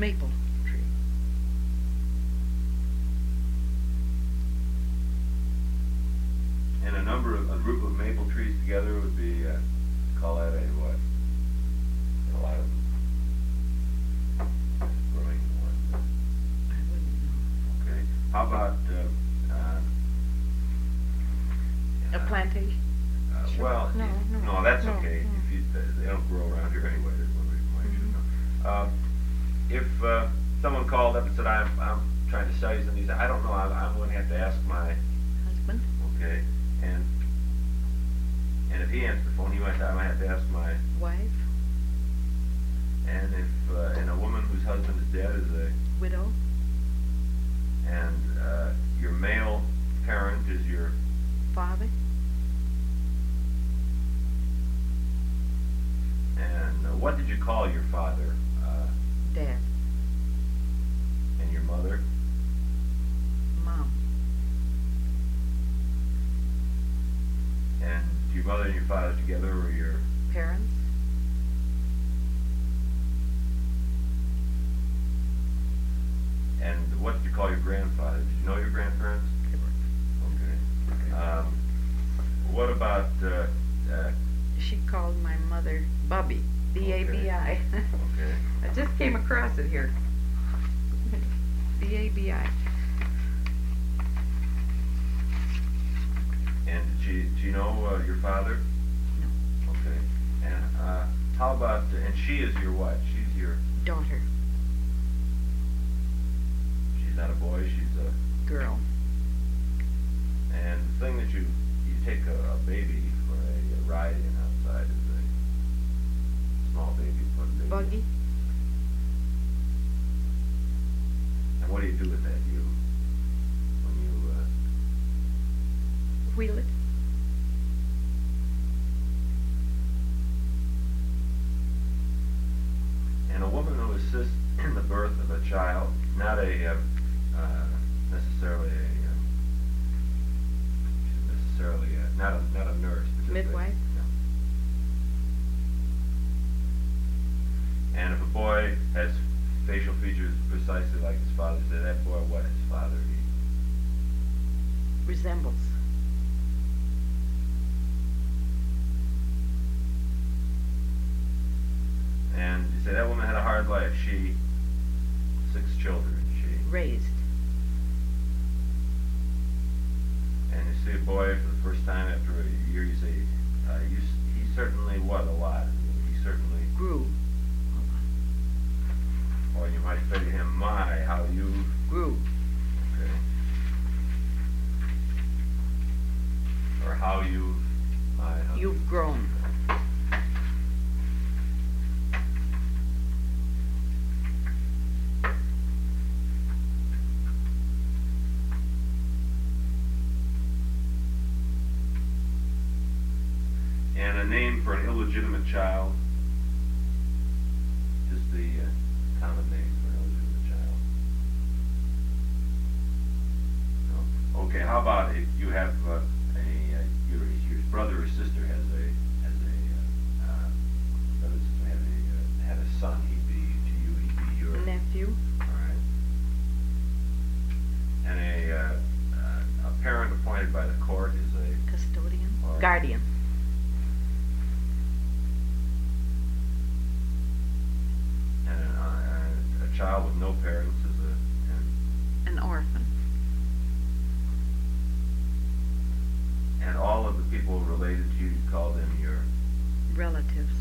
Maple tree. And a group of maple trees together would be, call that a what? A lot of growing one. I wouldn't know. Okay. How about, A plantation? Sure. well, No, that's no, okay. no. If you, they don't grow around here anyway. There's no reason why you should know. If someone called up and said, I'm trying to sell you something, he said, I don't know. I'm going to have to ask my. Husband? Okay. And if he answers the phone, he might say, I might have to ask my. Wife? And if and a woman whose husband is dead is a. Widow? And your male parent is your. Father? And what did you call your father? Dad? And your mother? Mom? And your mother and your father together, or your? Parents? And what did you call your grandfather? Did you know your grandparents? Okay. What about? She called my mother Bubby. B-A-B-I. Okay. I just came across it here. B-A-B-I. And did she know your father? No. Okay. And how about? And she is your what? She's your. Daughter. She's not a boy. She's a. Girl. And the thing that you take a baby for a ride in outside is a small baby. Put a baby. Buggy. And what do you do with that? When you Wheel it. and a woman who assists in the birth of a child, not a necessarily not a nurse. But just Midwife? No. And if a boy has facial features precisely like his father, say that boy what his father Resembles. And you say that woman had a hard life. She 6 children. She Raised. And you see a boy for the first time after a year, you say, he certainly what a lot. He certainly Grew. Or you might say to him, my, how you. Grew. Okay. Or how you. My, how You've grown. And a name for an illegitimate child. Just the common name for an illegitimate child. No? Okay, how about if you have your brother or sister had a son, he'd be your Nephew. all right. And a parent appointed by the court is a Custodian. Or- Guardian. and a child with no parents is An orphan. and all of the people related to you, you call them your. Relatives.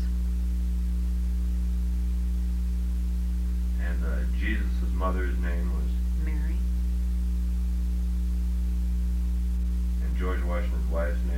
And Jesus' mother's name was. Mary. And George Washington's wife's